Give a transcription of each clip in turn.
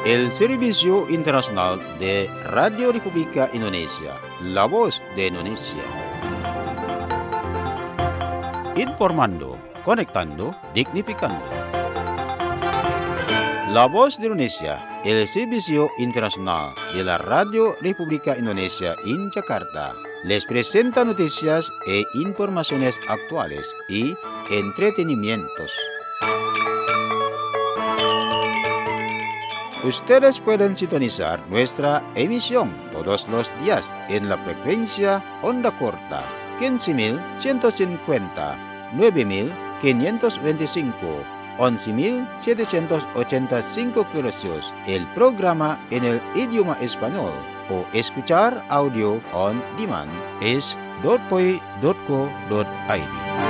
el Servicio Internacional de Radio República Indonesia, la voz de Indonesia. Informando, conectando, dignificando. La voz de Indonesia, el Servicio Internacional de la Radio República Indonesia en Jakarta, les presenta noticias e informaciones actuales y entretenimientos. Ustedes pueden sintonizar nuestra emisión todos los días en la frecuencia onda corta 15.150, 9.525, 11.785 kHz, el programa en el idioma español, o escuchar audio on demand es .poi.co.id.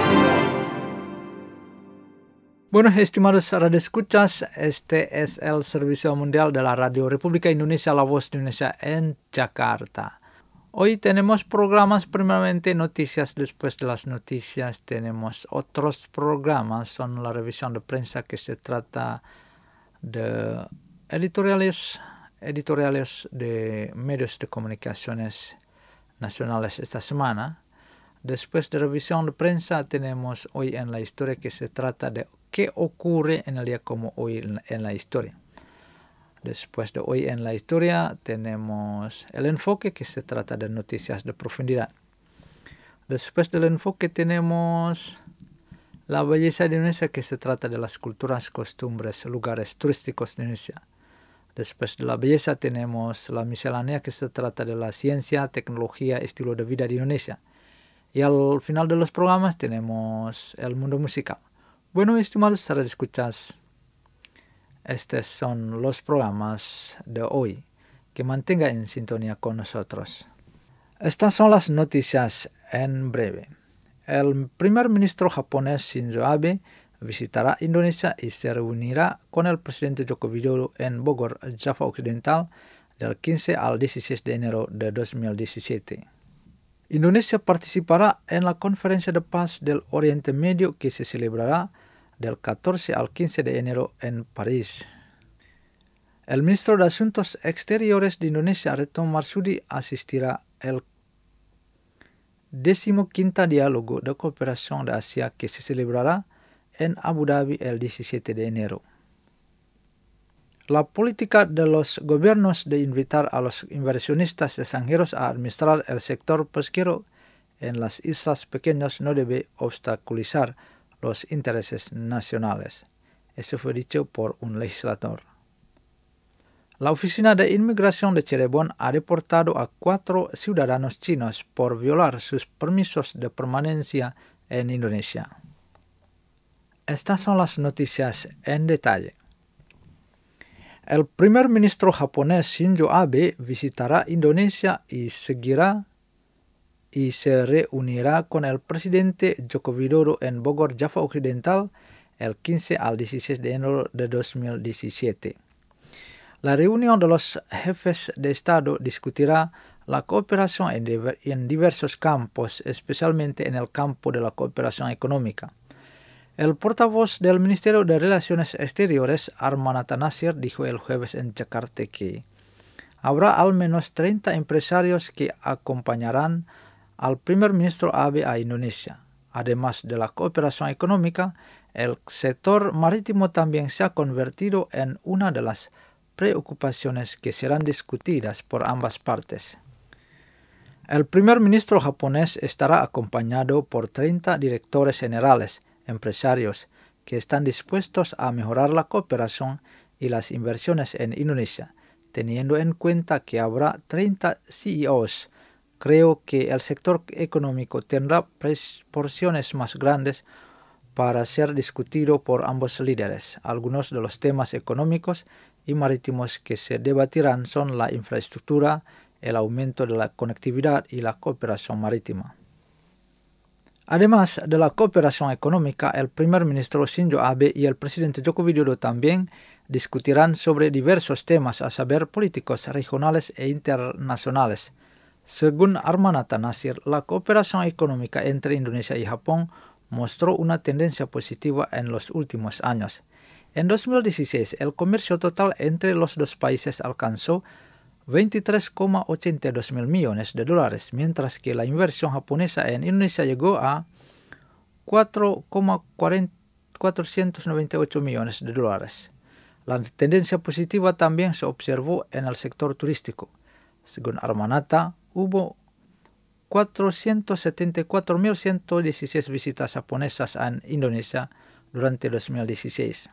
Bueno, estimados radioescuchas, este es el Servicio Mundial de la Radio República Indonesia, la voz de Indonesia en Jakarta. Hoy tenemos programas, primeramente noticias, después de las noticias tenemos otros programas, son la revisión de prensa que se trata de editoriales de medios de comunicaciones nacionales esta semana. Después de revisión de prensa tenemos Hoy en la Historia, que se trata de qué ocurre en el día como hoy en la historia. Después de Hoy en la Historia tenemos El Enfoque, que se trata de noticias de profundidad. Después del enfoque tenemos La Belleza de Indonesia, que se trata de las culturas, costumbres, lugares turísticos de Indonesia. Después de la belleza tenemos La Miscelánea, que se trata de la ciencia, tecnología, estilo de vida de Indonesia. Y al final de los programas tenemos El Mundo Musical. Bueno, estimados radioescuchas, estos son los programas de hoy. Que mantenga en sintonía con nosotros. Estas son las noticias en breve. El primer ministro japonés Shinzo Abe visitará Indonesia y se reunirá con el presidente Joko Widodo en Bogor, Java Occidental, del 15 al 16 de enero de 2017. Indonesia participará en la Conferencia de Paz del Oriente Medio, que se celebrará del 14 al 15 de enero en París. El ministro de Asuntos Exteriores de Indonesia, Retno Marsudi, asistirá al 15º Diálogo de Cooperación de Asia, que se celebrará en Abu Dhabi el 17 de enero. La política de los gobiernos de invitar a los inversionistas extranjeros a administrar el sector pesquero en las islas pequeñas no debe obstaculizar los intereses nacionales. Eso fue dicho por un legislador. La Oficina de Inmigración de Cirebon ha deportado a 4 ciudadanos chinos por violar sus permisos de permanencia en Indonesia. Estas son las noticias en detalle. El primer ministro japonés Shinzo Abe visitará Indonesia y se reunirá con el presidente Joko Widodo en Bogor, Java Occidental, el 15 al 16 de enero de 2017. La reunión de los jefes de Estado discutirá la cooperación en diversos campos, especialmente en el campo de la cooperación económica. El portavoz del Ministerio de Relaciones Exteriores, Armanata Nasir, dijo el jueves en Jakarta que habrá al menos 30 empresarios que acompañarán al primer ministro Abe a Indonesia. Además de la cooperación económica, el sector marítimo también se ha convertido en una de las preocupaciones que serán discutidas por ambas partes. El primer ministro japonés estará acompañado por 30 directores generales, empresarios, que están dispuestos a mejorar la cooperación y las inversiones en Indonesia, teniendo en cuenta que habrá 30 CEOs. Creo que el sector económico tendrá proporciones más grandes para ser discutido por ambos líderes. Algunos de los temas económicos y marítimos que se debatirán son la infraestructura, el aumento de la conectividad y la cooperación marítima. Además de la cooperación económica, el primer ministro Shinzo Abe y el presidente Joko Widodo también discutirán sobre diversos temas, a saber, políticos regionales e internacionales. Según Armanata Nasir, la cooperación económica entre Indonesia y Japón mostró una tendencia positiva en los últimos años. En 2016, el comercio total entre los dos países alcanzó 23,82 mil millones de dólares, mientras que la inversión japonesa en Indonesia llegó a 4,498 millones de dólares. La tendencia positiva también se observó en el sector turístico. Según Armanata, hubo 474.116 visitas japonesas en Indonesia durante 2016.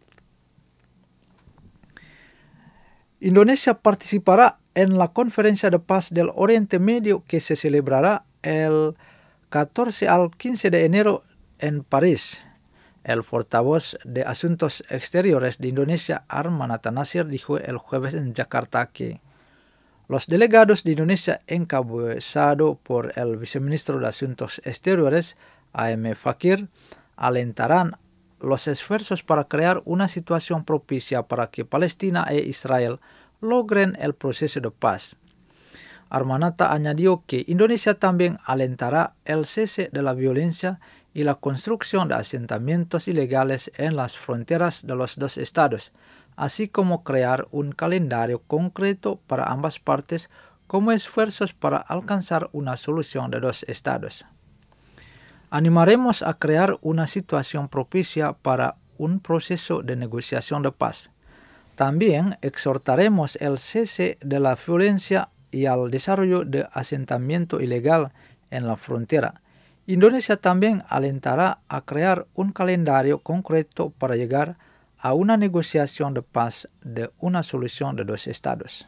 Indonesia participará en la Conferencia de Paz del Oriente Medio que se celebrará el 14 al 15 de enero en París. El portavoz de Asuntos Exteriores de Indonesia, Armanata Nasir, dijo el jueves en Jakarta que los delegados de Indonesia, encabezado por el viceministro de Asuntos Exteriores, A.M. Fakir, alentarán los esfuerzos para crear una situación propicia para que Palestina e Israel logren el proceso de paz. Armanata añadió que Indonesia también alentará el cese de la violencia y la construcción de asentamientos ilegales en las fronteras de los dos estados, así como crear un calendario concreto para ambas partes como esfuerzos para alcanzar una solución de dos estados. Animaremos a crear una situación propicia para un proceso de negociación de paz. También exhortaremos el cese de la violencia y al desarrollo de asentamiento ilegal en la frontera. Indonesia también alentará a crear un calendario concreto para llegar a una negociación de paz de una solución de dos estados.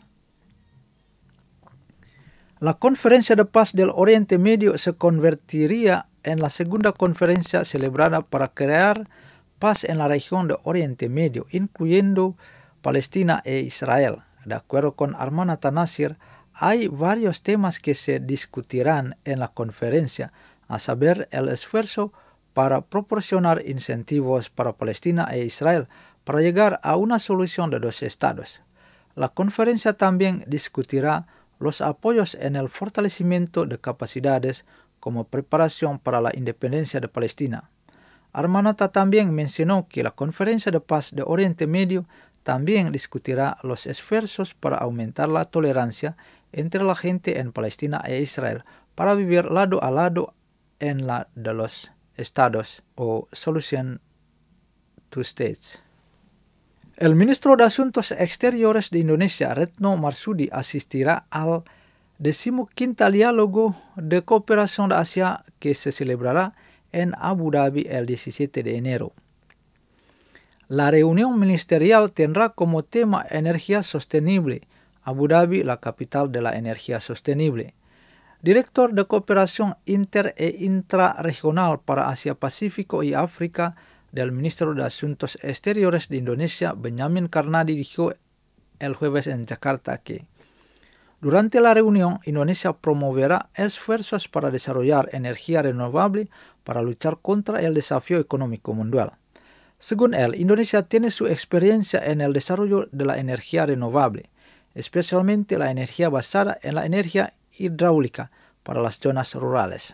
La Conferencia de Paz del Oriente Medio se convertiría en la segunda conferencia celebrada para crear paz en la región de Oriente Medio, incluyendo Palestina e Israel. De acuerdo con Armanata Nasir, hay varios temas que se discutirán en la conferencia, a saber, el esfuerzo para proporcionar incentivos para Palestina e Israel para llegar a una solución de dos estados. La conferencia también discutirá los apoyos en el fortalecimiento de capacidades como preparación para la independencia de Palestina. Armanata también mencionó que la Conferencia de Paz de Oriente Medio también discutirá los esfuerzos para aumentar la tolerancia entre la gente en Palestina e Israel para vivir lado a lado en la de los estados o Solution two States. El ministro de Asuntos Exteriores de Indonesia, Retno Marsudi, asistirá al 15º Diálogo de Cooperación de Asia que se celebrará en Abu Dhabi el 17 de enero. La reunión ministerial tendrá como tema energía sostenible. Abu Dhabi, la capital de la energía sostenible. Director de Cooperación Inter e Intrarregional para Asia-Pacífico y África del Ministerio de Asuntos Exteriores de Indonesia, Benjamin Karnadi, dijo el jueves en Jakarta que durante la reunión, Indonesia promoverá esfuerzos para desarrollar energía renovable para luchar contra el desafío económico mundial. Según él, Indonesia tiene su experiencia en el desarrollo de la energía renovable, especialmente la energía basada en la energía hidráulica para las zonas rurales.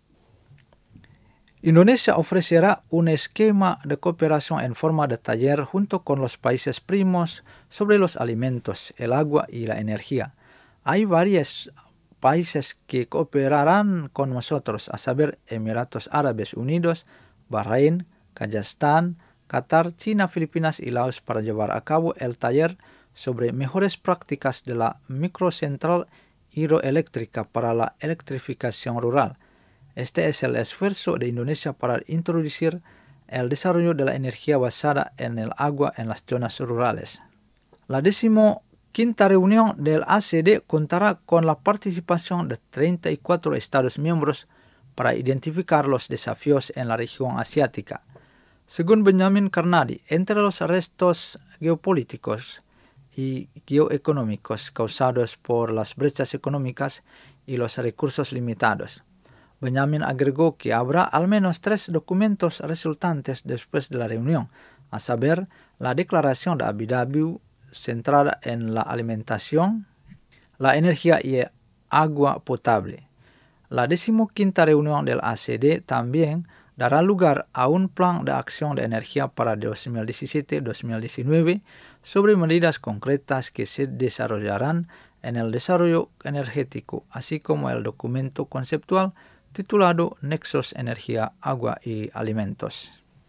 Indonesia ofrecerá un esquema de cooperación en forma de taller junto con los países primos sobre los alimentos, el agua y la energía. Hay varios países que cooperarán con nosotros, a saber, Emiratos Árabes Unidos, Bahrein, Kazajstán, Qatar, China, Filipinas y Laos para llevar a cabo el taller sobre mejores prácticas de la microcentral hidroeléctrica para la electrificación rural. Este es el esfuerzo de Indonesia para introducir el desarrollo de la energía basada en el agua en las zonas rurales. La 15ª reunión del ACD contará con la participación de 34 Estados miembros para identificar los desafíos en la región asiática. Según Benjamin Karnadi, entre los restos geopolíticos y geoeconómicos causados por las brechas económicas y los recursos limitados, Benjamin agregó que habrá al menos 3 documentos resultantes después de la reunión, a saber, la Declaración de Abu Dhabi centrada en la alimentación, la energía y agua potable. La 15ª reunión del ACD también dará lugar a un plan de acción de energía para 2017-2019 sobre medidas concretas que se desarrollarán en el desarrollo energético, así como el documento conceptual titulado Nexos Energía, Agua y Alimentos.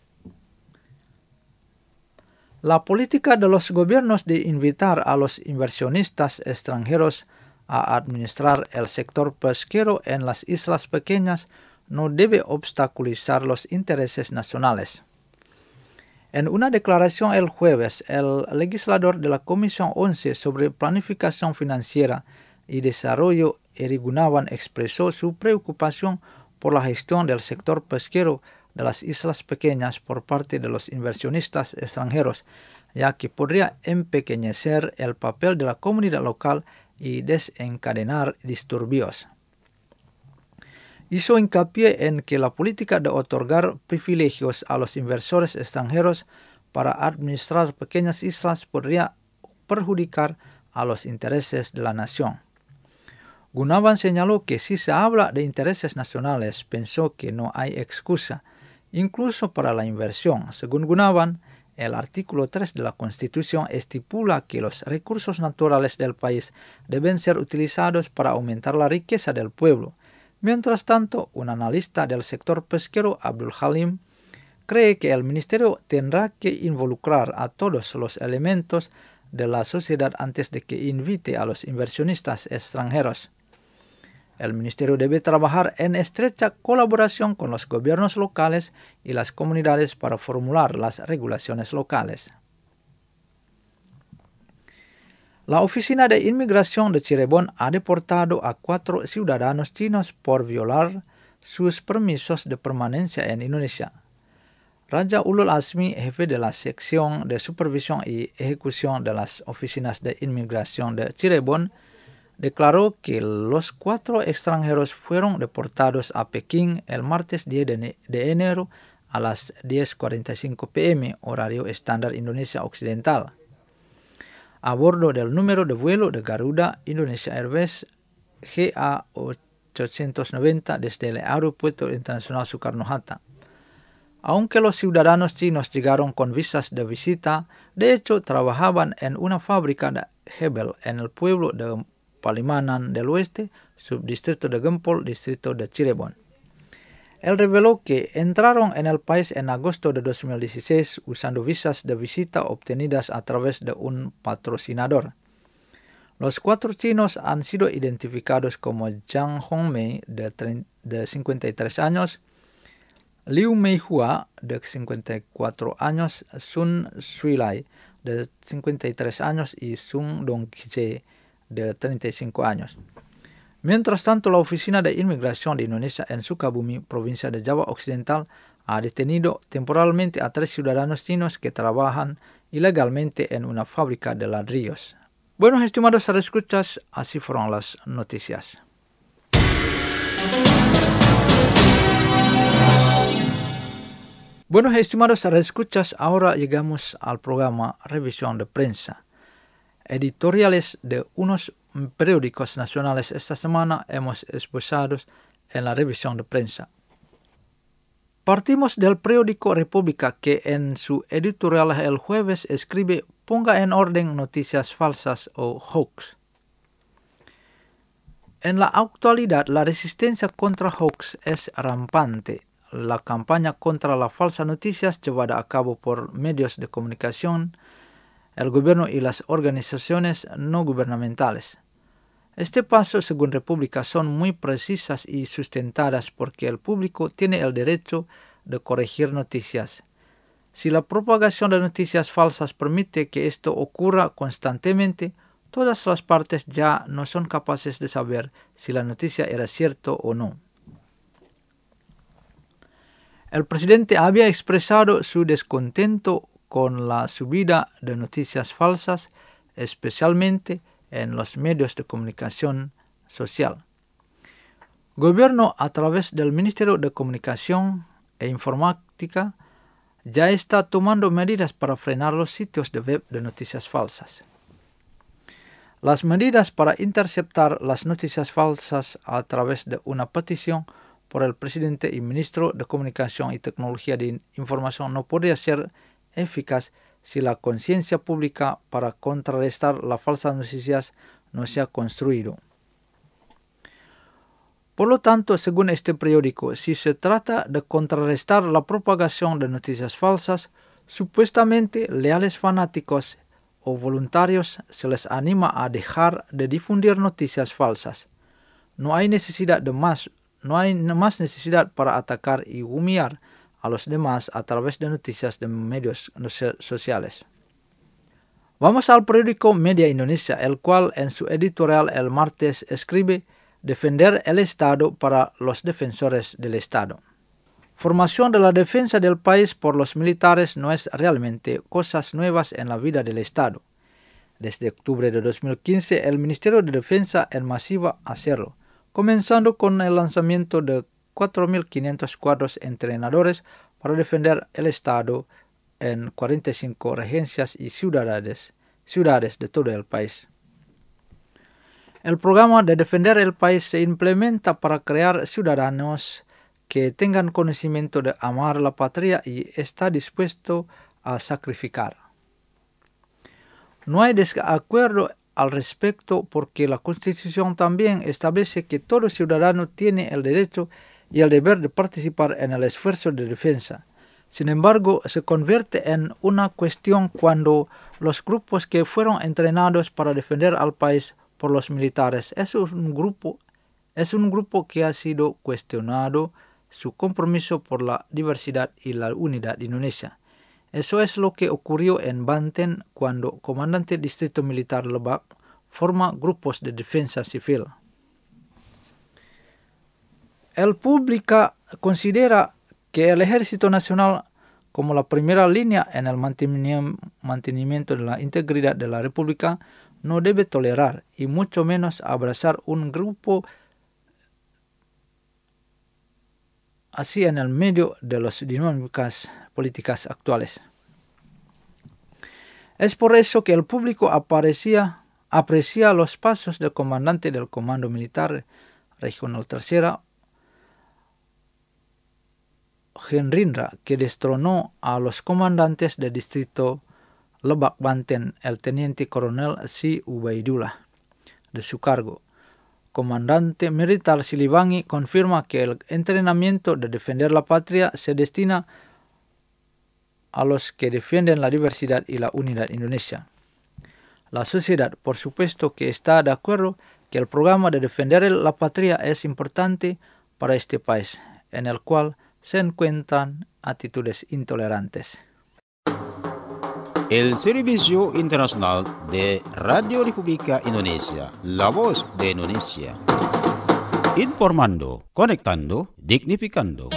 La política de los gobiernos de invitar a los inversionistas extranjeros a administrar el sector pesquero en las islas pequeñas no debe obstaculizar los intereses nacionales. En una declaración el jueves, el legislador de la Comisión 11 sobre Planificación Financiera y Desarrollo, Eric Gunawan, expresó su preocupación por la gestión del sector pesquero de las islas pequeñas por parte de los inversionistas extranjeros, ya que podría empequeñecer el papel de la comunidad local y desencadenar disturbios. Hizo hincapié en que la política de otorgar privilegios a los inversores extranjeros para administrar pequeñas islas podría perjudicar a los intereses de la nación. Gunawan señaló que si se habla de intereses nacionales, pensó que no hay excusa, incluso para la inversión. Según Gunawan, el artículo 3 de la Constitución estipula que los recursos naturales del país deben ser utilizados para aumentar la riqueza del pueblo. Mientras tanto, un analista del sector pesquero, Abdul Halim, cree que el ministerio tendrá que involucrar a todos los elementos de la sociedad antes de que invite a los inversionistas extranjeros. El ministerio debe trabajar en estrecha colaboración con los gobiernos locales y las comunidades para formular las regulaciones locales. La Oficina de Inmigración de Cirebon ha deportado a 4 ciudadanos chinos por violar sus permisos de permanencia en Indonesia. Raja Ulul Azmi, jefe de la sección de supervisión y ejecución de las oficinas de inmigración de Cirebon, declaró que los 4 extranjeros fueron deportados a Pekín el martes 10 de enero a las 10:45 p.m. horario estándar Indonesia Occidental, a bordo del número de vuelo de Garuda Indonesia Airways GA890 desde el Aeropuerto Internacional Soekarno-Hatta. Aunque los ciudadanos chinos llegaron con visas de visita, de hecho trabajaban en una fábrica de Hebel en el pueblo de Palimanan del Oeste, subdistrito de Gempol, distrito de Cirebon. Él reveló que entraron en el país en agosto de 2016 usando visas de visita obtenidas a través de un patrocinador. Los 4 chinos han sido identificados como Zhang Hongmei, de 53 años, Liu Meihua, de 54 años, Sun Suilai, de 53 años, y Sun Dongqie, de 35 años. Mientras tanto, la Oficina de Inmigración de Indonesia en Sukabumi, provincia de Java Occidental, ha detenido temporalmente a 3 ciudadanos chinos que trabajan ilegalmente en una fábrica de ladrillos. Bueno, estimados escuchas, así fueron las noticias. Bueno, estimados escuchas, ahora llegamos al programa Revisión de Prensa. Editoriales de unos periódicos nacionales esta semana hemos expuesto en la revisión de prensa. Partimos del periódico República, que en su editorial el jueves escribe: ponga en orden noticias falsas o hoax. En la actualidad, la resistencia contra hoax es rampante. La campaña contra las falsas noticias llevada a cabo por medios de comunicación, el gobierno y las organizaciones no gubernamentales. Este paso, según República, son muy precisas y sustentadas porque el público tiene el derecho de corregir noticias. Si la propagación de noticias falsas permite que esto ocurra constantemente, todas las partes ya no son capaces de saber si la noticia era cierta o no. El presidente había expresado su descontento con la subida de noticias falsas, especialmente en los medios de comunicación social. Gobierno, a través del Ministerio de Comunicación e Informática, ya está tomando medidas para frenar los sitios de web de noticias falsas. Las medidas para interceptar las noticias falsas a través de una petición por el presidente y ministro de Comunicación y Tecnología de Información no podría ser eficaz si la conciencia pública para contrarrestar las falsas noticias no se ha construido. Por lo tanto, según este periódico, si se trata de contrarrestar la propagación de noticias falsas, supuestamente leales fanáticos o voluntarios se les anima a dejar de difundir noticias falsas. No hay más necesidad para atacar y humillar a los demás a través de noticias de medios sociales. Vamos al periódico Media Indonesia, el cual en su editorial el martes escribe: defender el Estado para los defensores del Estado. Formación de la defensa del país por los militares no es realmente cosas nuevas en la vida del Estado. Desde octubre de 2015, el Ministerio de Defensa en masiva hacerlo, comenzando con el lanzamiento de 4.500 cuadros entrenadores para defender el Estado en 45 regencias y ciudades de todo el país. El programa de defender el país se implementa para crear ciudadanos que tengan conocimiento de amar la patria y está dispuesto a sacrificar. No hay desacuerdo al respecto porque la Constitución también establece que todo ciudadano tiene el derecho y el deber de participar en el esfuerzo de defensa. Sin embargo, se convierte en una cuestión cuando los grupos que fueron entrenados para defender al país por los militares es un grupo que ha sido cuestionado su compromiso por la diversidad y la unidad de Indonesia. Eso es lo que ocurrió en Banten cuando Comandante Distrito Militar Lebak forma grupos de defensa civil. El público considera que el Ejército Nacional, como la primera línea en el mantenimiento de la integridad de la República, no debe tolerar y mucho menos abrazar un grupo así en el medio de las dinámicas políticas actuales. Es por eso que el público aprecia los pasos del comandante del Comando Militar Regional Tercera, Henrindra, que destronó a los comandantes del distrito Lebak Banten, el teniente coronel Si Ubaidullah, de su cargo. Comandante militar Siliwangi confirma que el entrenamiento de defender la patria se destina a los que defienden la diversidad y la unidad indonesia. La sociedad, por supuesto, que está de acuerdo que el programa de defender la patria es importante para este país, en el cual se encuentran actitudes intolerantes. El Servicio Internacional de Radio República Indonesia, la voz de Indonesia. Informando, conectando, dignificando.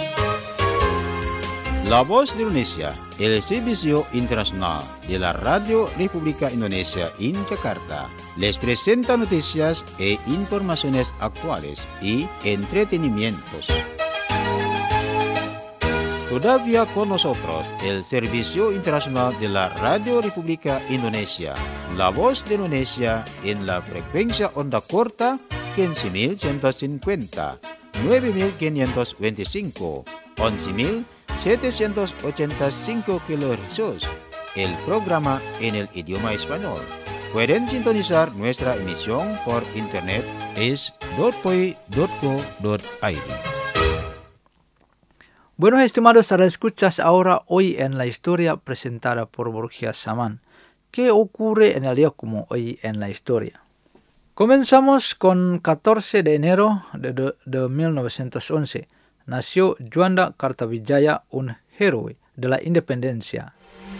La voz de Indonesia, el Servicio Internacional de la Radio República Indonesia en Jakarta, les presenta noticias e informaciones actuales y entretenimientos. Todavía con nosotros el Servicio Internacional de la Radio República Indonesia, la voz de Indonesia en la frecuencia onda corta 15.150, 9.525, 11.785 kHz, el programa en el idioma español. Pueden sintonizar nuestra emisión por internet es .poi.co.id. Bueno, estimados escuchas, ahora hoy en la historia presentada por Borgia Saman. ¿Qué ocurre en el día como hoy en la historia? Comenzamos con 14 de enero de 1911. Nació Juanda Kartawijaya, un héroe de la independencia.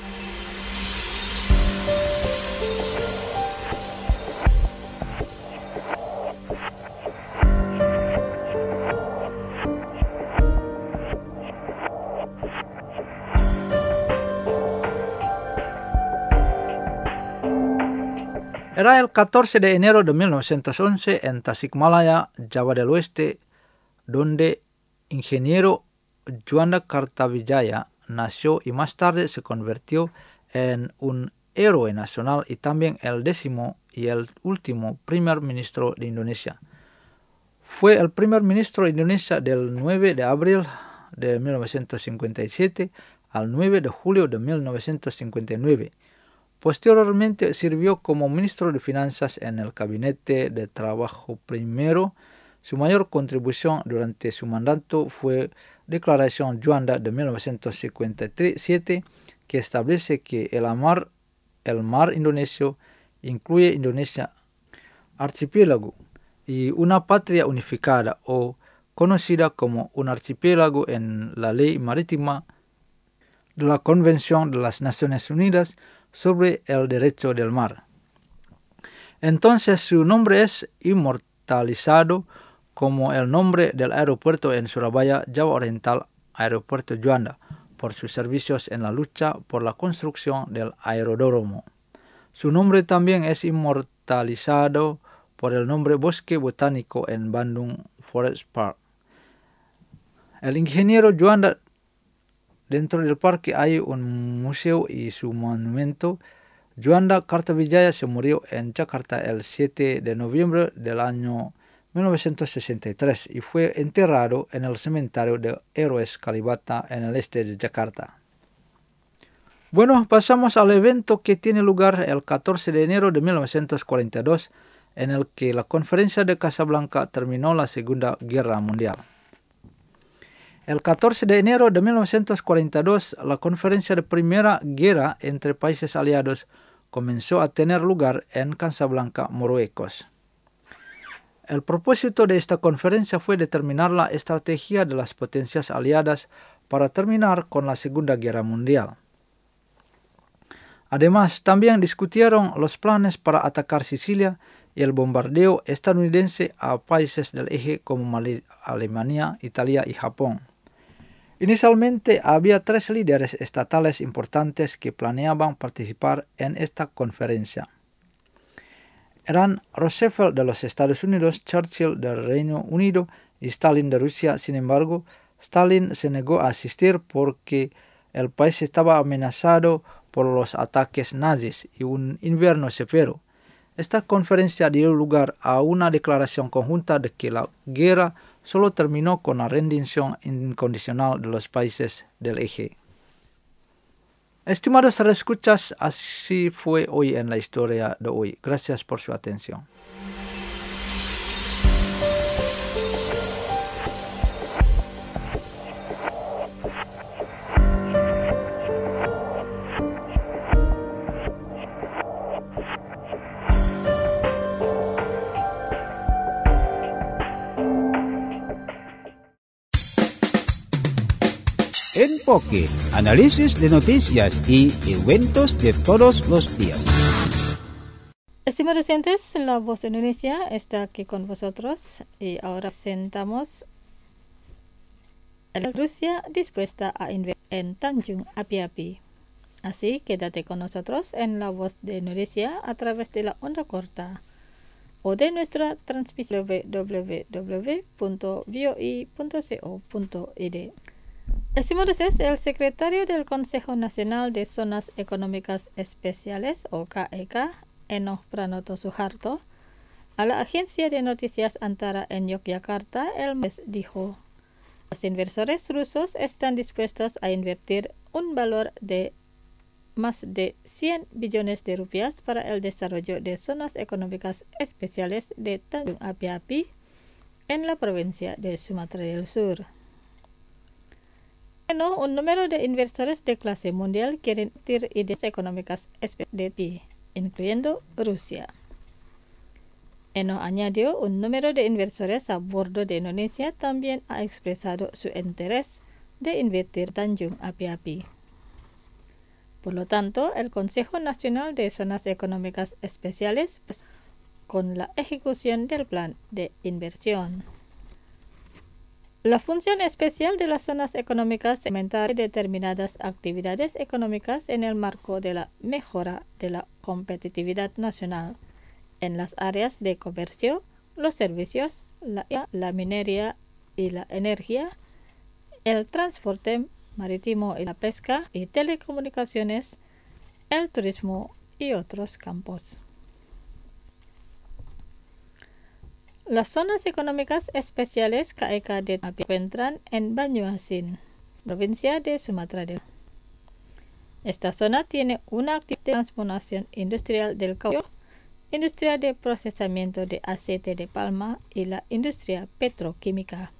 Era el 14 de enero de 1911 en Tasikmalaya, Java del Oeste, donde ingeniero Juanda Kartawijaya nació y más tarde se convirtió en un héroe nacional y también el 10º y el último primer ministro de Indonesia. Fue el primer ministro de Indonesia del 9 de abril de 1957 al 9 de julio de 1959. Posteriormente sirvió como ministro de Finanzas en el Gabinete de Trabajo primero. Su mayor contribución durante su mandato fue Declaración Juanda de 1957, que establece que el mar indonesio incluye Indonesia archipiélago y una patria unificada, o conocida como un archipiélago en la ley marítima de la Convención de las Naciones Unidas sobre el Derecho del Mar. Entonces su nombre es inmortalizado como el nombre del aeropuerto en Surabaya, Java Oriental, Aeropuerto Juanda, por sus servicios en la lucha por la construcción del aeródromo. Su nombre también es inmortalizado por el nombre Bosque Botánico en Bandung Forest Park. El ingeniero Juanda, dentro del parque hay un museo y su monumento. Juanda Kartawijaya se murió en Jakarta el 7 de noviembre del año 1963 y fue enterrado en el cementerio de Héroes Kalibata en el este de Jakarta. Bueno, pasamos al evento que tiene lugar el 14 de enero de 1942, en el que la Conferencia de Casablanca terminó la Segunda Guerra Mundial. El 14 de enero de 1942, la Conferencia de Primera Guerra entre países aliados comenzó a tener lugar en Casablanca, Marruecos. El propósito de esta conferencia fue determinar la estrategia de las potencias aliadas para terminar con la Segunda Guerra Mundial. Además, también discutieron los planes para atacar Sicilia y el bombardeo estadounidense a países del eje como Alemania, Italia y Japón. Inicialmente había 3 líderes estatales importantes que planeaban participar en esta conferencia. Eran Roosevelt de los Estados Unidos, Churchill del Reino Unido y Stalin de Rusia. Sin embargo, Stalin se negó a asistir porque el país estaba amenazado por los ataques nazis y un invierno severo. Esta conferencia dio lugar a una declaración conjunta de que la guerra solo terminó con la rendición incondicional de los países del eje. Estimados redescuchas, así fue hoy en la historia de hoy. Gracias por su atención. Enfoque, análisis de noticias y eventos de todos los días. Estimados oyentes, La Voz de Indonesia está aquí con vosotros y ahora sentamos a Rusia dispuesta a invertir en Tanjung Api-Api. Así, quédate con nosotros en La Voz de Indonesia a través de la onda corta o de nuestra transmisión www.voi.co.id. Estimados, el secretario del Consejo Nacional de Zonas Económicas Especiales, o KEK, Enoch Pranoto Suharto, a la agencia de noticias Antara en Yogyakarta el mes dijo: los inversores rusos están dispuestos a invertir un valor de más de 100 billones de rupias para el desarrollo de zonas económicas especiales de Tanjung Api-Api en la provincia de Sumatra del Sur. Bueno, un número de inversores de clase mundial quieren invertir ideas económicas especiales, incluyendo Rusia. Eno añadió, un número de inversores a bordo de Indonesia también ha expresado su interés de invertir Tanjung Api-Api. Por lo tanto, el Consejo Nacional de Zonas Económicas Especiales con la ejecución del plan de inversión. La función especial de las zonas económicas es implementar determinadas actividades económicas en el marco de la mejora de la competitividad nacional en las áreas de comercio, los servicios, la minería y la energía, el transporte marítimo y la pesca y telecomunicaciones, el turismo y otros campos. Las zonas económicas especiales KEKD se encuentran en Banyuasin, provincia de Sumatra del Sur. Esta zona tiene una actividad de transformación industrial del caucho, industria de procesamiento de aceite de palma y la industria petroquímica.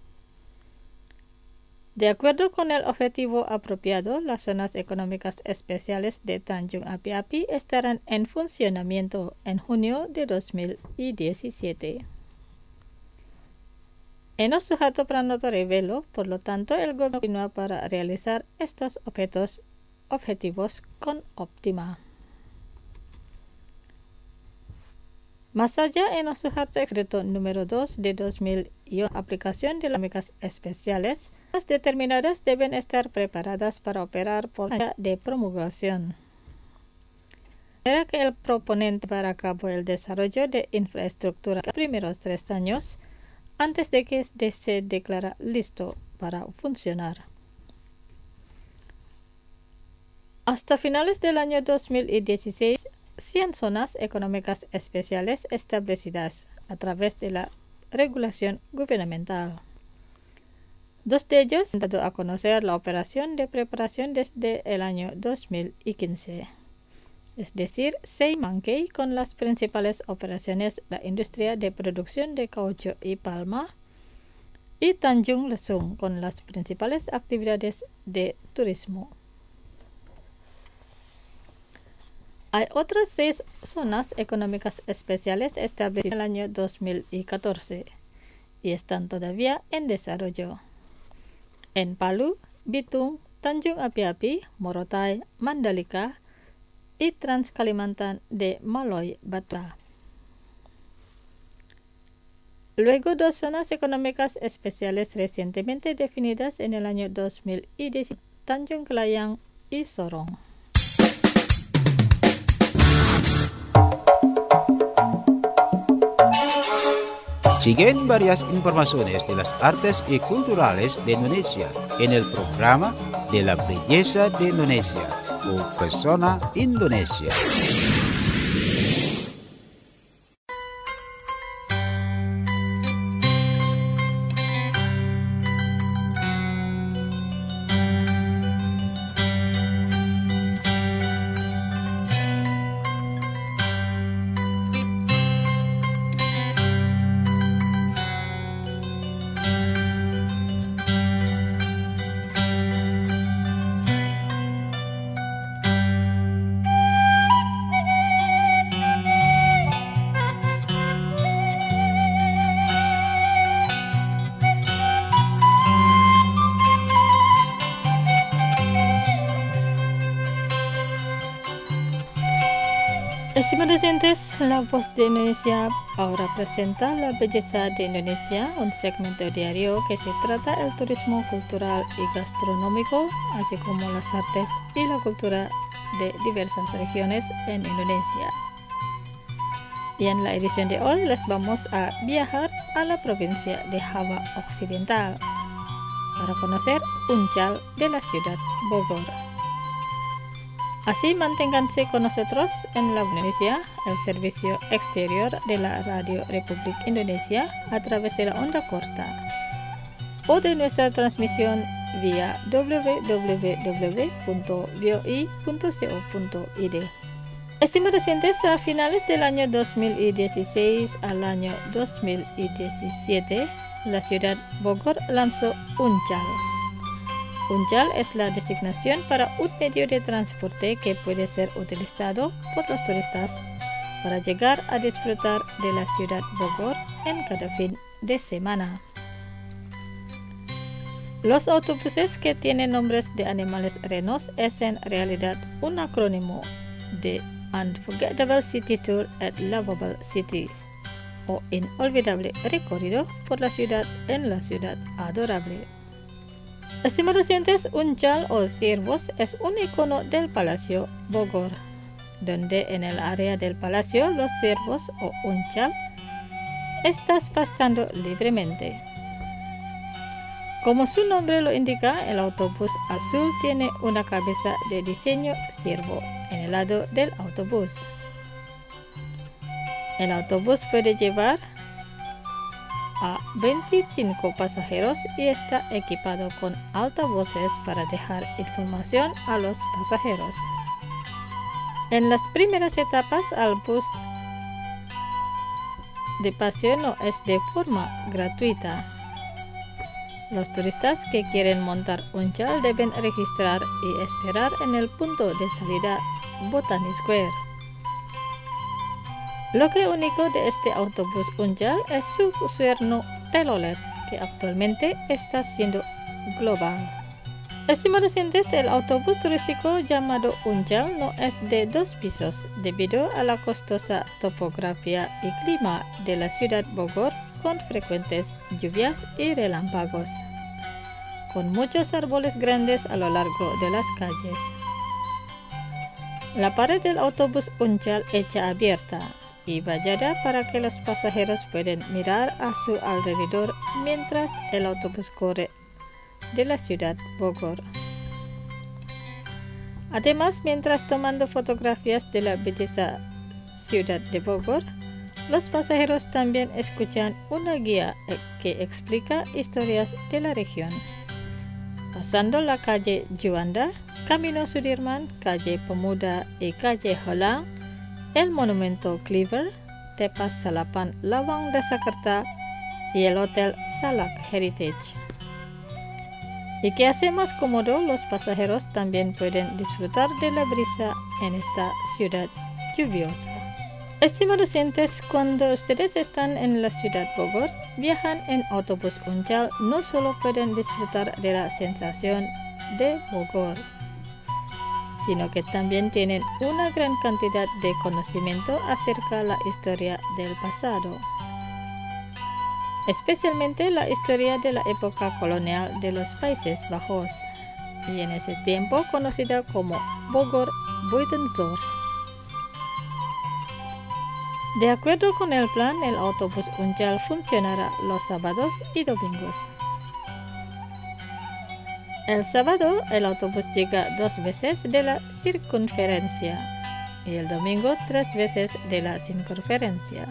De acuerdo con el objetivo apropiado, las zonas económicas especiales de Tanjung Api-Api estarán en funcionamiento en junio de 2017. En Suharto Pranoto reveló, por lo tanto, el gobierno continúa para realizar estos objetivos con óptima. Más allá, en Suharto decreto número 2 de 2000 y aplicación de las económicas especiales, las determinadas deben estar preparadas para operar por la de promulgación. Era que el proponente para a cabo el desarrollo de infraestructura en los primeros 3 años antes de que se declara listo para funcionar. Hasta finales del año 2016, 100 zonas económicas especiales establecidas a través de la regulación gubernamental. 2 de ellos han dado a conocer la operación de preparación desde el año 2015. Es decir, Seimankei con las principales operaciones de la industria de producción de caucho y palma, y Tanjung Lesung con las principales actividades de turismo. Hay otras 6 zonas económicas especiales establecidas en el año 2014 y están todavía en desarrollo. En Palu, Bitung, Tanjung Api-Api, Morotai, Mandalika y Trans-Kalimantan de Maloy Batu. Luego 2 zonas económicas especiales recientemente definidas en el año 2010, Tanjung Kelayang y Sorong. Siguen varias informaciones de las artes y culturales de Indonesia en el programa de la belleza de Indonesia o Persona Indonesia. Estimados oyentes, La Voz de Indonesia ahora presenta La Belleza de Indonesia, un segmento diario que se trata del turismo cultural y gastronómico, así como las artes y la cultura de diversas regiones en Indonesia. Y en la edición de hoy les vamos a viajar a la provincia de Java Occidental para conocer Uncal de la ciudad Bogor. Así manténganse con nosotros en la Indonesia, el servicio exterior de la Radio Republik Indonesia a través de la onda corta o de nuestra transmisión vía www.voi.co.id. Estimados oyentes, a finales del año 2016 al año 2017, la ciudad Bogor lanzó Uncal. Uncal es la designación para un medio de transporte que puede ser utilizado por los turistas para llegar a disfrutar de la ciudad Bogor en cada fin de semana. Los autobuses que tienen nombres de animales renos es en realidad un acrónimo de Unforgettable City Tour at Lovable City, o inolvidable recorrido por la ciudad en la ciudad adorable. Estimados oyentes, Uncal o ciervos es un icono del Palacio Bogor, donde en el área del palacio los ciervos o uncal están pastando libremente. Como su nombre lo indica, el autobús azul tiene una cabeza de diseño ciervo en el lado del autobús. El autobús puede llevar a 25 pasajeros y está equipado con altavoces para dejar información a los pasajeros. En las primeras etapas, el bus de paseo no es de forma gratuita. Los turistas que quieren montar un chal deben registrar y esperar en el punto de salida Botany Square. Lo que único de este autobús Unchal es su suerno Telolet, que actualmente está siendo global. Estimados oyentes, el autobús turístico llamado Unchal no es de 2 pisos debido a la costosa topografía y clima de la ciudad Bogor, con frecuentes lluvias y relámpagos, con muchos árboles grandes a lo largo de las calles. La pared del autobús Unchal está abierta y vallada para que los pasajeros puedan mirar a su alrededor mientras el autobús corre de la ciudad Bogor. Además, mientras tomando fotografías de la belleza ciudad de Bogor, los pasajeros también escuchan una guía que explica historias de la región. Pasando la calle Juanda, Camino Sudirman, calle Pemuda y calle Helang, el monumento Cleaver, Tepas Salapan Lawang Dasakerta y el Hotel Salak Heritage. Y que hace más cómodo, los pasajeros también pueden disfrutar de la brisa en esta ciudad lluviosa. Estimados oyentes, cuando ustedes están en la ciudad Bogor, viajan en autobús Unchal, no solo pueden disfrutar de la sensación de Bogor, sino que también tienen una gran cantidad de conocimiento acerca de la historia del pasado, especialmente la historia de la época colonial de los Países Bajos, y en ese tiempo conocida como Bogor Buitenzorg. De acuerdo con el plan, el autobús Unchal funcionará los sábados y domingos. El sábado, el autobús llega 2 veces de la circunferencia y el domingo 3 veces de la circunferencia.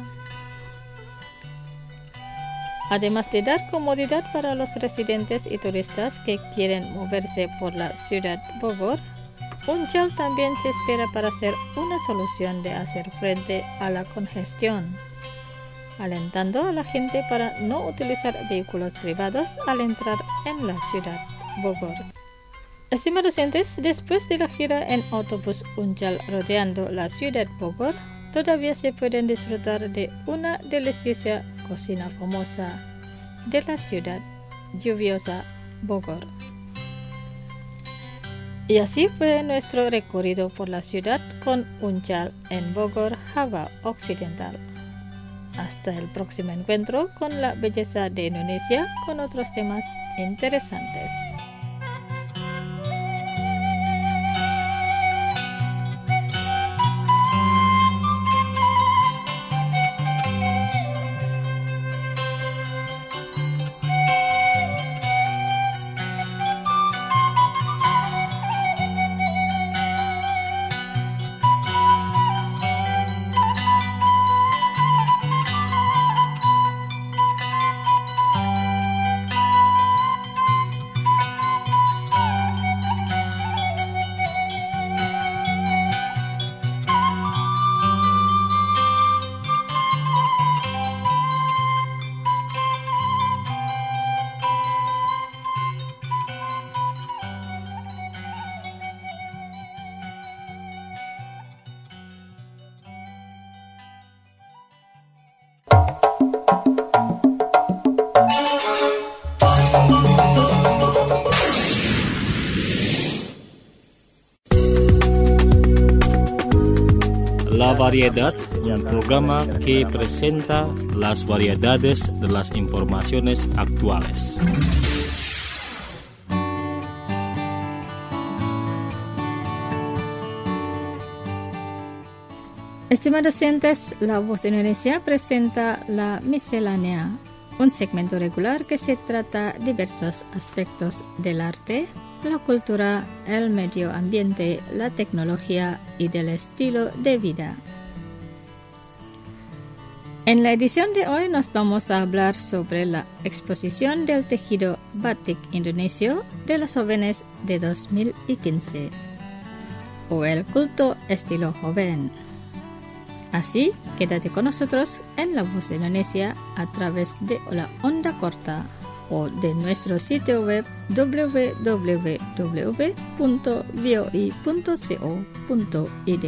Además de dar comodidad para los residentes y turistas que quieren moverse por la ciudad Bogor, Unchal también se espera para ser una solución de hacer frente a la congestión, alentando a la gente para no utilizar vehículos privados al entrar en la ciudad Bogor. Estimados oyentes, después de la gira en autobús Unchal rodeando la ciudad Bogor, todavía se pueden disfrutar de una deliciosa cocina famosa de la ciudad lluviosa Bogor. Y así fue nuestro recorrido por la ciudad con Unchal en Bogor, Java Occidental. Hasta el próximo encuentro con la belleza de Indonesia con otros temas interesantes. La Variedad, un programa que presenta las variedades de las informaciones actuales. Estimados oyentes, La Voz de Indonesia presenta La Miscelánea, un segmento regular que se trata diversos aspectos del arte, la cultura, el medio ambiente, la tecnología y del estilo de vida. En la edición de hoy nos vamos a hablar sobre la exposición del tejido batik indonesio de los jóvenes de 2015 o el culto estilo joven. Así, quédate con nosotros en La Voz de Indonesia a través de la onda corta o de nuestro sitio web www.voi.co.id.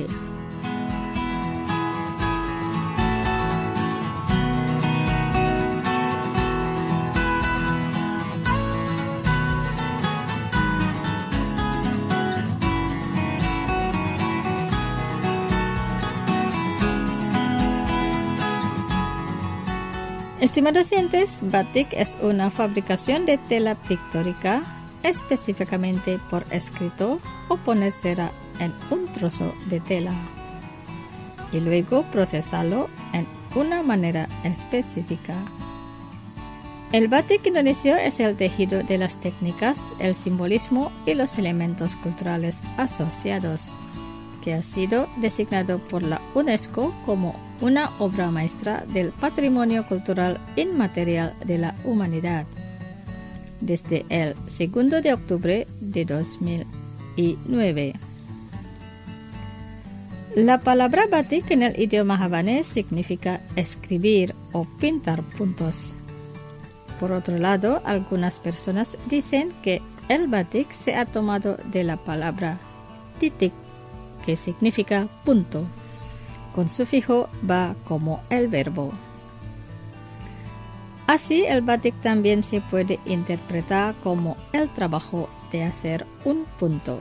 Estimados oyentes, batik es una fabricación de tela pictórica, específicamente por escrito o poner cera en un trozo de tela y luego procesarlo en una manera específica. El batik indonesio es el tejido de las técnicas, el simbolismo y los elementos culturales asociados, que ha sido designado por la UNESCO como una obra maestra del patrimonio cultural inmaterial de la humanidad desde el 2 de octubre de 2009. La palabra batik en el idioma javanés significa escribir o pintar puntos. Por otro lado, algunas personas dicen que el batik se ha tomado de la palabra titik, que significa punto, con sufijo ba como el verbo. Así, el batik también se puede interpretar como el trabajo de hacer un punto.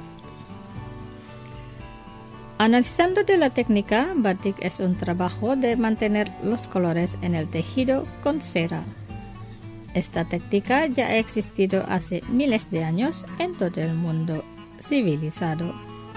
Analizando de la técnica, batik es un trabajo de mantener los colores en el tejido con cera. Esta técnica ya ha existido hace miles de años en todo el mundo civilizado.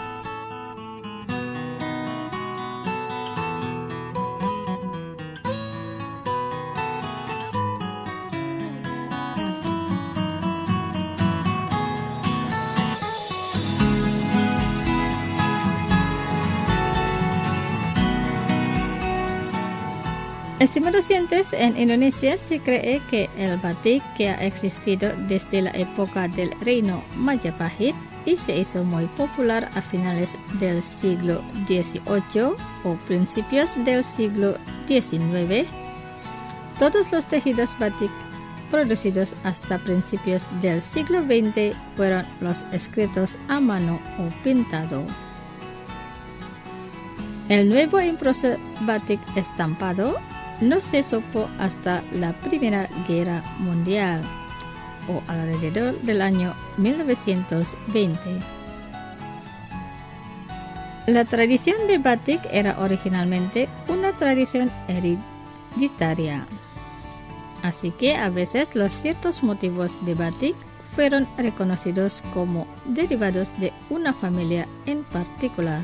Estimados oyentes, en Indonesia se cree que el batik, que ha existido desde la época del reino Majapahit y se hizo muy popular a finales del siglo XVIII o principios del siglo XIX, todos los tejidos batik producidos hasta principios del siglo XX fueron los escritos a mano o pintado. El nuevo impreso batik estampado no se supo hasta la Primera Guerra Mundial o alrededor del año 1920. La tradición de batik era originalmente una tradición hereditaria, así que a veces los ciertos motivos de batik fueron reconocidos como derivados de una familia en particular.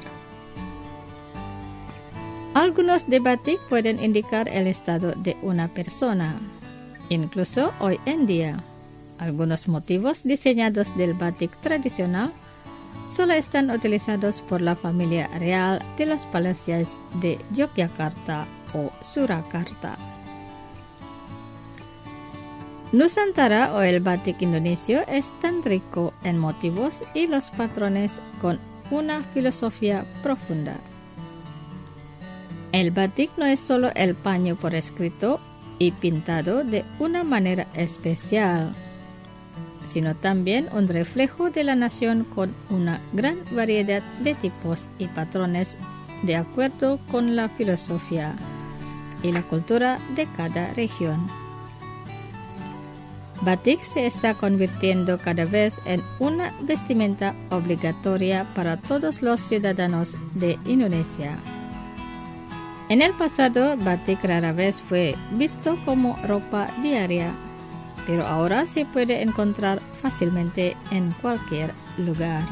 Algunos de batik pueden indicar el estado de una persona. Incluso hoy en día, algunos motivos diseñados del batik tradicional solo están utilizados por la familia real de los palacios de Yogyakarta o Surakarta. Nusantara o el batik indonesio es tan rico en motivos y los patrones con una filosofía profunda. El batik no es solo el paño por escrito y pintado de una manera especial, sino también un reflejo de la nación con una gran variedad de tipos y patrones de acuerdo con la filosofía y la cultura de cada región. Batik se está convirtiendo cada vez en una vestimenta obligatoria para todos los ciudadanos de Indonesia. En el pasado, batik rara vez fue visto como ropa diaria, pero ahora se puede encontrar fácilmente en cualquier lugar.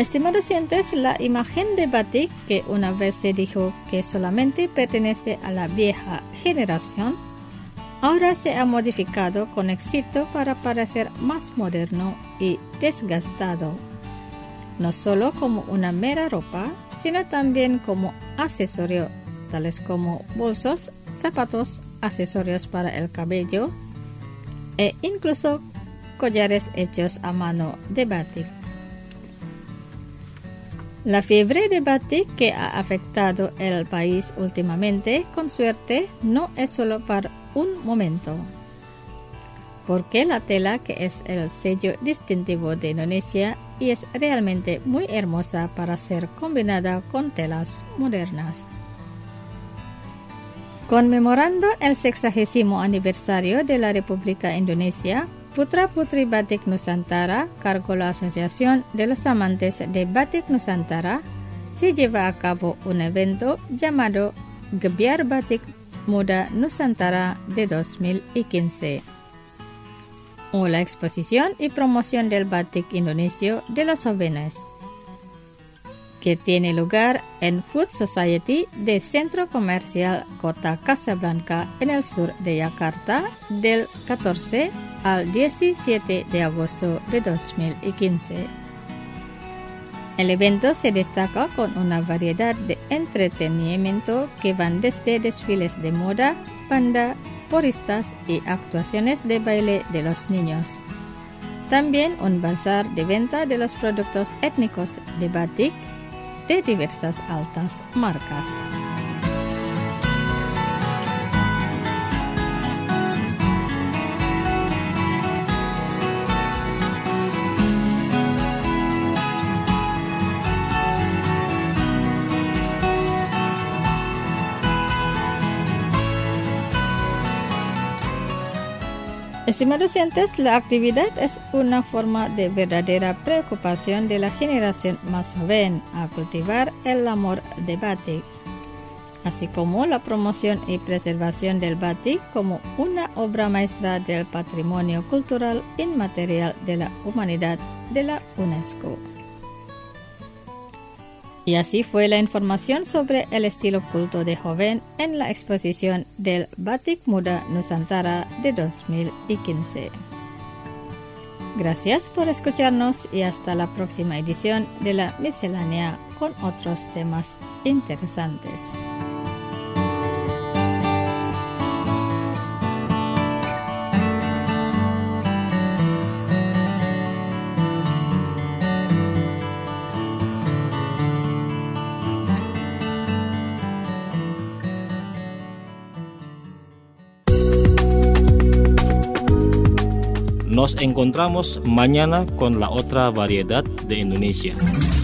Estimados oyentes, la imagen de batik, que una vez se dijo que solamente pertenece a la vieja generación, ahora se ha modificado con éxito para parecer más moderno y desgastado, no solo como una mera ropa, sino también como accesorio, tales como bolsos, zapatos, accesorios para el cabello e incluso collares hechos a mano de batik. La fiebre de batik que ha afectado el país últimamente, con suerte, no es solo para un momento, porque la tela, que es el sello distintivo de Indonesia y es realmente muy hermosa para ser combinada con telas modernas. Conmemorando el 60º aniversario de la República Indonesia, Putra Putri Batik Nusantara, cargo la Asociación de los Amantes de Batik Nusantara, se lleva a cabo un evento llamado Gebiar Batik Muda Nusantara de 2015. O la exposición y promoción del batik indonesio de los jóvenes, que tiene lugar en Food Society de Centro Comercial Kota Casablanca en el sur de Yakarta del 14 al 17 de agosto de 2015. El evento se destaca con una variedad de entretenimiento que van desde desfiles de moda, banda, poristas y actuaciones de baile de los niños. También un bazar de venta de los productos étnicos de batik de diversas altas marcas. Estimados oyentes, la actividad es una forma de verdadera preocupación de la generación más joven a cultivar el amor de batik, así como la promoción y preservación del batik como una obra maestra del patrimonio cultural inmaterial de la humanidad de la UNESCO. Y así fue la información sobre el estilo culto de joven en la exposición del Batik Muda Nusantara de 2015. Gracias por escucharnos y hasta la próxima edición de la miscelánea con otros temas interesantes. Nos encontramos mañana con la otra variedad de Indonesia.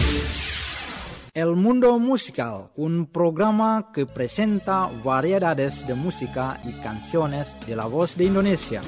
El Mundo Musical, un programa que presenta variedades de música y canciones de la voz de Indonesia.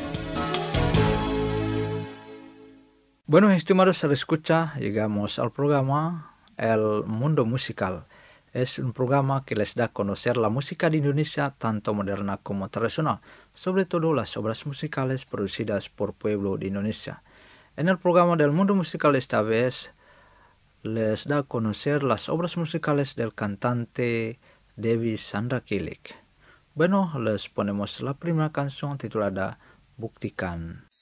Bueno, estimados escucha, llegamos al programa El Mundo Musical. Es un programa que les da a conocer la música de Indonesia, tanto moderna como tradicional, sobre todo las obras musicales producidas por pueblo de Indonesia. En el programa del Mundo Musical esta vez les da a conocer las obras musicales del cantante Dewi Sandra Kilik. Bueno, les ponemos la primera canción titulada Buktikan.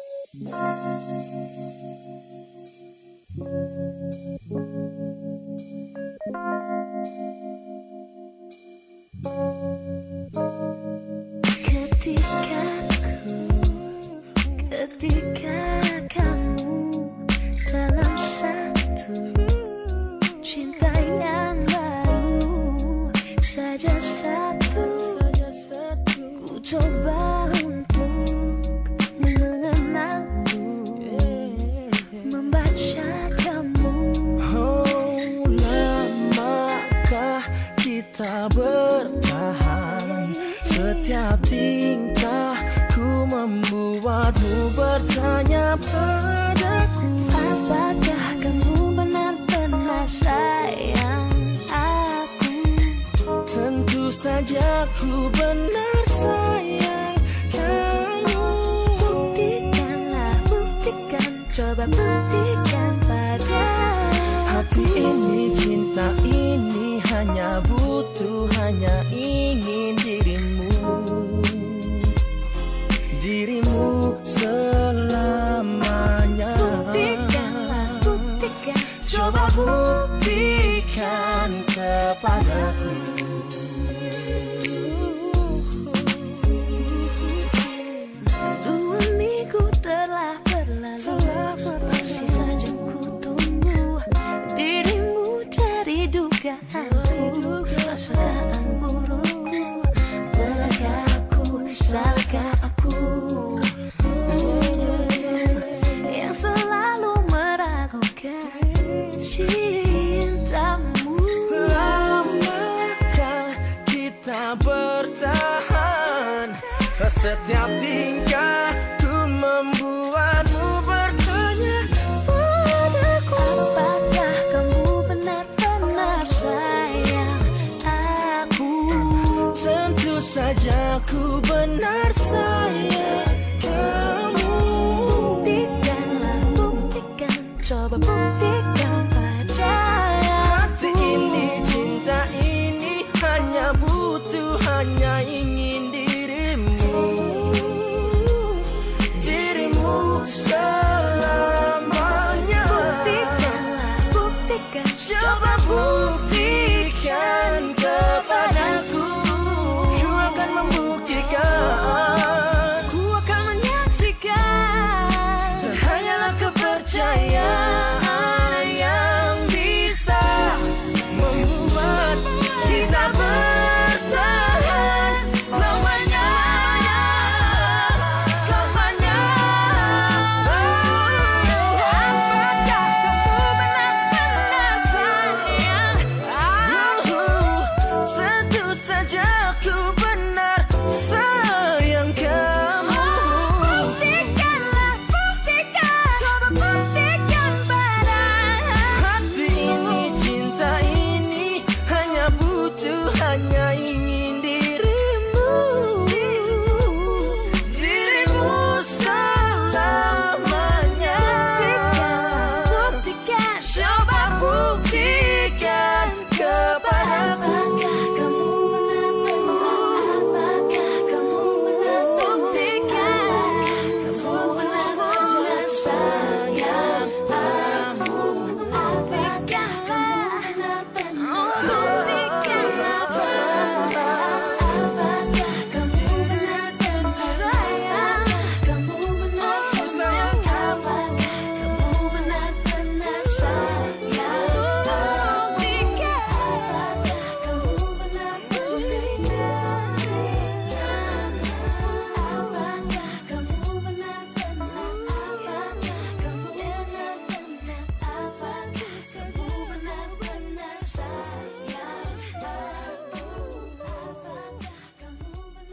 Ketika kamu dalam satu cinta yang baru, saja satu ku coba untuk mengenalmu, membaca kamu. Oh, lamakah kita bertahan? Setiap tingkahku membuatmu bertanya padaku, apakah kamu benar-benar sayang aku? Tentu saja ku benar sayang kamu. Buktikanlah, buktikan, coba buktikan pada hati butuh hanya ingin dirimu selamanya. Buktikanlah, buktikan, coba buktikan kepadaku. masih saja ku tunggu dirimu dari dugaanku. Perasaan burukku, benarkah aku, salahkah aku yang selalu meragukan cintamu? Lamakah kita bertahan? Setiap tingkahku membuatmu bertanya padaku. Apakah kamu benar-benar sayang aku? Tentu saja ku benar sayang kamu. Buktikanlah, buktikan, coba buktikan padaku. Hati ini, cinta ini hanya butuh, hanya ingin dirimu selamanya. Buktikanlah, buktikan, coba buktikan kepadaku. Ku akan membuktikan, ku akan menyaksikan. hanyalah kepercayaan yang bisa membuat kita bertahan selamanya. Selamanya. Apakah kamu benar-benar sayang aku? Tentu saja ku benar sayang kamu. Buktikanlah, buktikan, coba buktikan padaku. Hati ini, cinta ini hanya butuh, hanya ingin dirimu selamanya. Buktikan, Coba buktikan kepadaku. apakah kamu benar-benar, apakah kamu benar-benar buktikan, kamu benar-benar sayang aku. Apakah kamu benar-benar buktikan, apakah kamu benar-benar sayang, kamu benar-benar, apakah kamu benar-benar sayang. Buktikan, apakah kamu benar-benar, apakah kamu benar-benar, apakah kamu benar-benar, apakah kamu benar-benar sayang aku, apakah kamu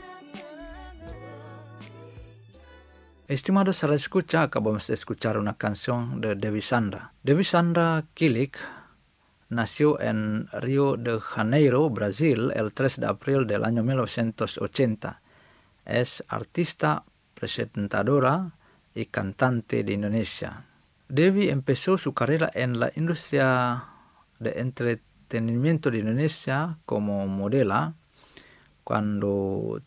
benar-benar. Estimados para escucha, acabamos de escuchar una canción de Devi Sandra. Devi Sandra Kilik nació en Río de Janeiro, Brasil, el 3 de abril del año 1980. Es artista, presentadora y cantante de Indonesia. Devi empezó su carrera en la industria de entretenimiento de Indonesia como modelo cuando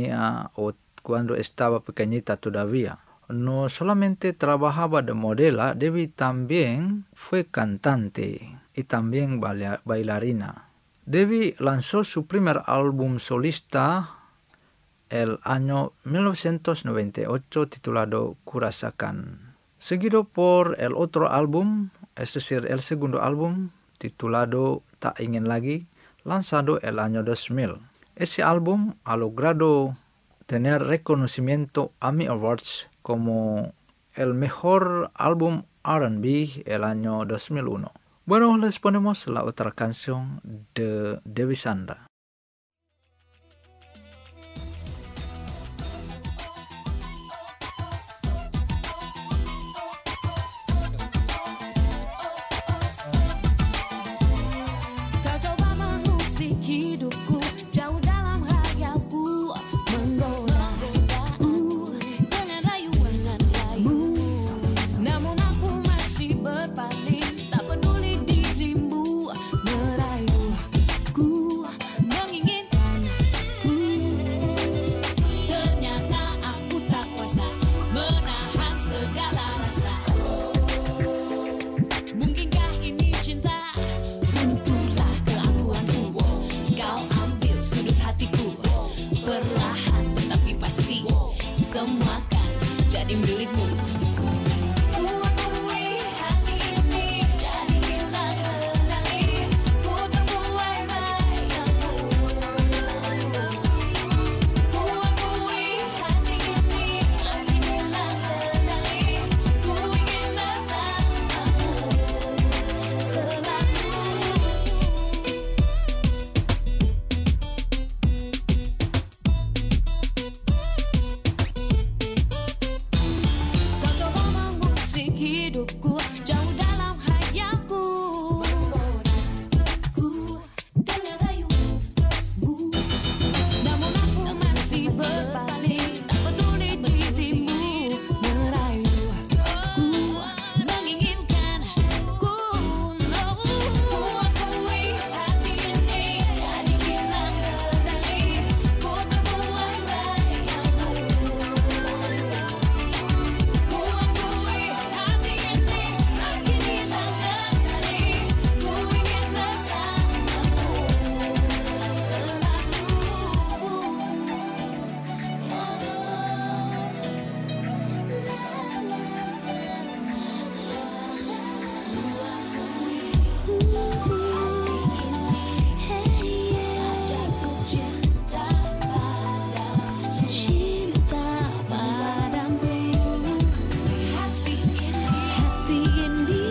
estaba pequeñita todavía. No solamente trabajaba de modelo, Devi también fue cantante y también bailarina. Devi lanzó su primer álbum solista el año 1998 titulado Kurasakan, seguido por el otro álbum, es decir, el segundo álbum titulado Tak Ingin Lagi, lanzado el año 2000. Ese álbum ha logrado tener reconocimiento AMI Awards como el mejor álbum R&B el año 2001. Bueno, les ponemos la otra canción de Devi Sandra. Kau coba mengusik hidupku, jauh dalam hayalku, menggoda dengan rayuanmu. Namun aku masih berpaling, tak peduli dirimu merayuku, semua kan jadi milikmu. Ku akui hati ini jadi hilang kendali, ku terbuai bayangmu. Ku akui hati ini lagi hilang kendali, ku ingin bersamamu selalu. Kau coba mengusik hidupku jauh dalam hayalku. Ku dengar rayuanmu, namun aku masih berbalik, tak peduli dirimu merayu. Ku menginginkan ku akui hati ini jadi hilang kendali, ku terbuai bayangmu. Ku akui hati ini lagi hilang kendali, ku ingin bersamamu Ajarku cinta padamu. Hati ini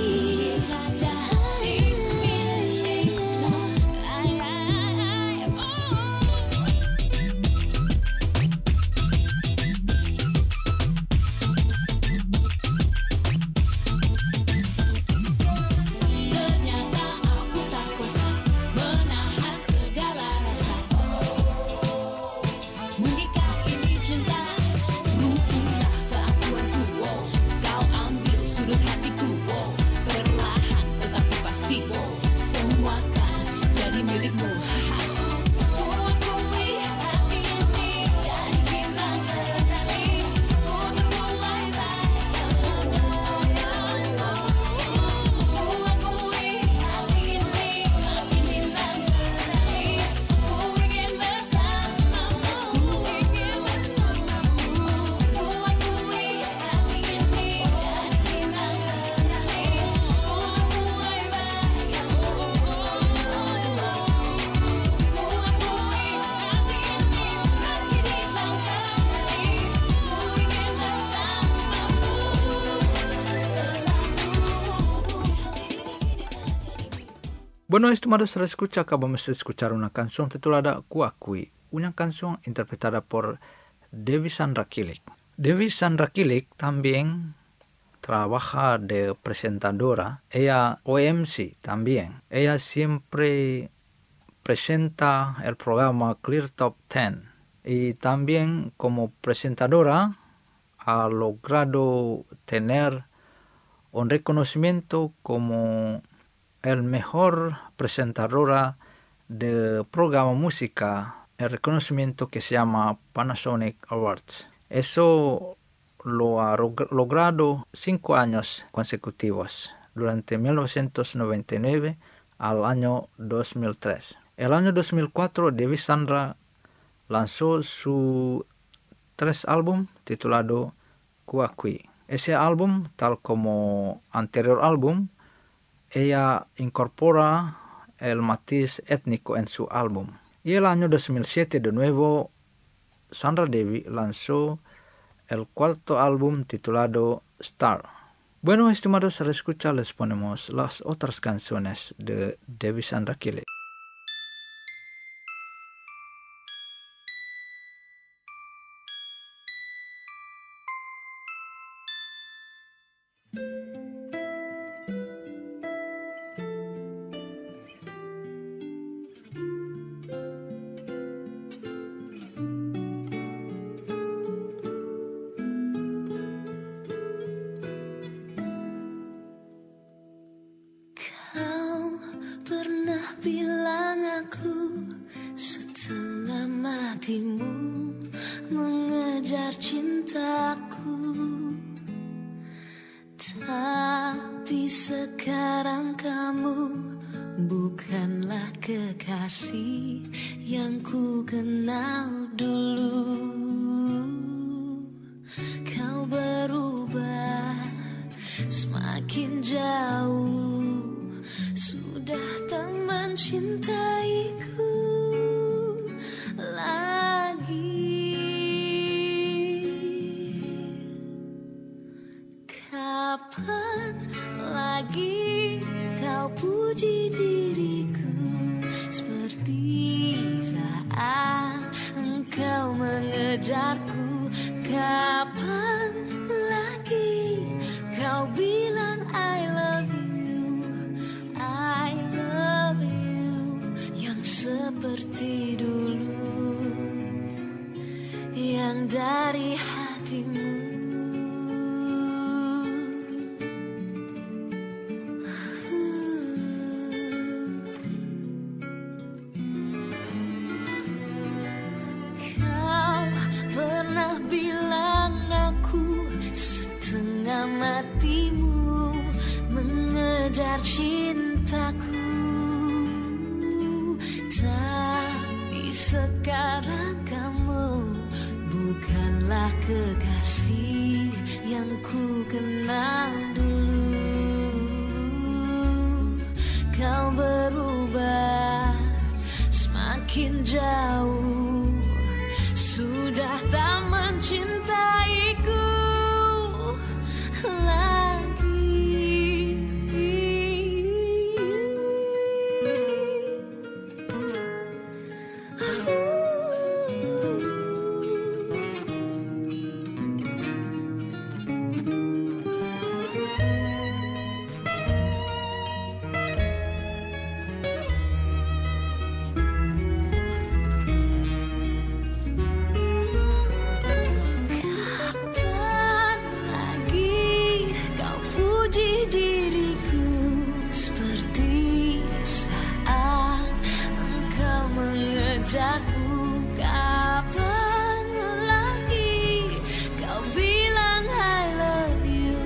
ternyata aku tak kuasa menahan segala rasa. Menikah ini cinta, rumputlah keakuanku. Kau ambil sudut hatiku, perlahan tetapi pasti semua kan jadi milikmu. Ku akui hati ini jadi hilang kendali, ku terbuai bayangmu. Ku akui hati ini lagi hilang kendali, ku ingin bersamamu. Ku akui hati ini jadi hilang kendali, ku terbuai bayangmu. Ku akui hati ini lagi hilang kendali, ku ingin bersamamu Bueno, estimados, escucha, acabamos de escuchar una canción titulada Ku Akui, una canción interpretada por Devi Sandra Kilik. Devi Sandra Kilik también trabaja de presentadora, ella OMC también. Ella siempre presenta el programa Clear Top 10 y también como presentadora ha logrado tener un reconocimiento como el mejor presentadora de programa música, el reconocimiento que se llama Panasonic Awards. Eso lo ha logrado 5 años consecutivos, durante 1999 al año 2003. El año 2004, Devi Sandra lanzó su 3 álbum titulado Ku Akui. Ese álbum, tal como anterior álbum, ella incorpora el matiz étnico en su álbum. Y el año 2007 de nuevo, Sandra Devi lanzó el 4º álbum titulado Star. Bueno, estimados, al escuchar les ponemos las otras canciones de Devi Sandra Kilik. hatimu mengejar cintaku, tapi sekarang kamu bukanlah kekasih yang ku kenal dulu. semakin jauh, sudah tak mencintaiku lagi. Kapan lagi kau puji diriku seperti saat engkau mengejarku? Kapan lagi kau bilang I love you, yang seperti dulu, yang dari hatimu. Kau pernah bilang aku setengah matimu mengejar cintaku, tapi sekarang kamu bukanlah kekasih yang ku kenal dulu. Kau berubah semakin jauh, sudah tak mencintaiku lagi. Kapan lagi kau puji diriku seperti saat engkau mengejarku? Kapan lagi kau bilang I love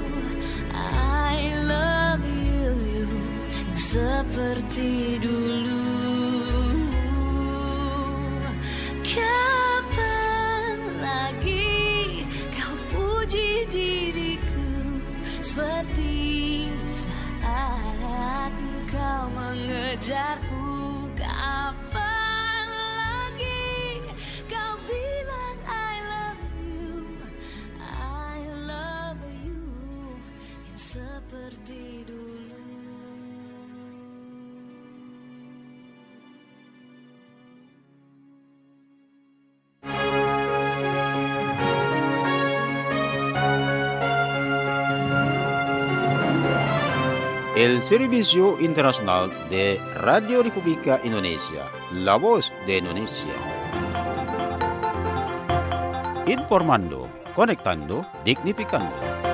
you, yang seperti dulu? Kapan lagi kau puji diriku seperti saat engkau mengejarku? Kapan lagi kau bilang I love you, yang seperti dulu? El Servicio Internacional de Radio República Indonesia, La Voz de Indonesia. Informando, conectando, dignificando.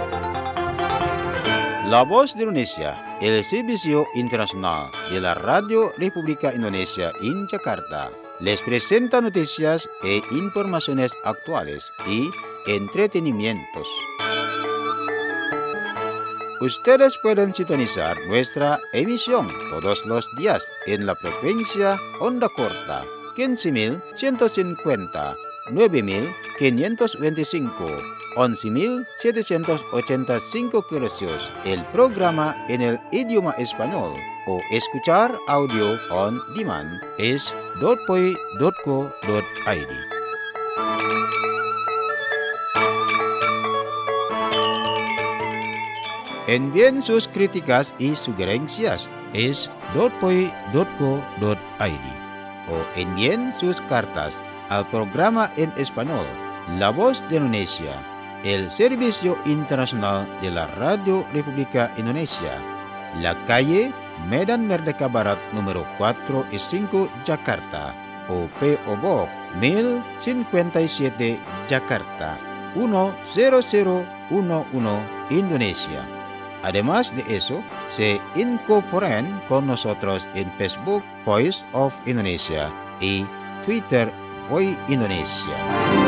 La Voz de Indonesia, el Servicio Internacional de la Radio República Indonesia en Jakarta, les presenta noticias e informaciones actuales y entretenimientos. Ustedes pueden sintonizar nuestra emisión todos los días en la frecuencia onda corta 15.150, 9.525, 11.785 kHz. El programa en el idioma español o escuchar audio on demand es .poi.co.id. Envíen sus críticas y sugerencias es .poi.co.id o envíen sus cartas al programa en español La Voz de Indonesia, el Servicio Internacional de la Radio República Indonesia, la calle Medan Merdeka Barat número 4 y 5 Jakarta o P.O. Box 1057 Jakarta 10011 Indonesia. Además de eso, se incorporan con nosotros en Facebook Voice of Indonesia y Twitter Voice Indonesia.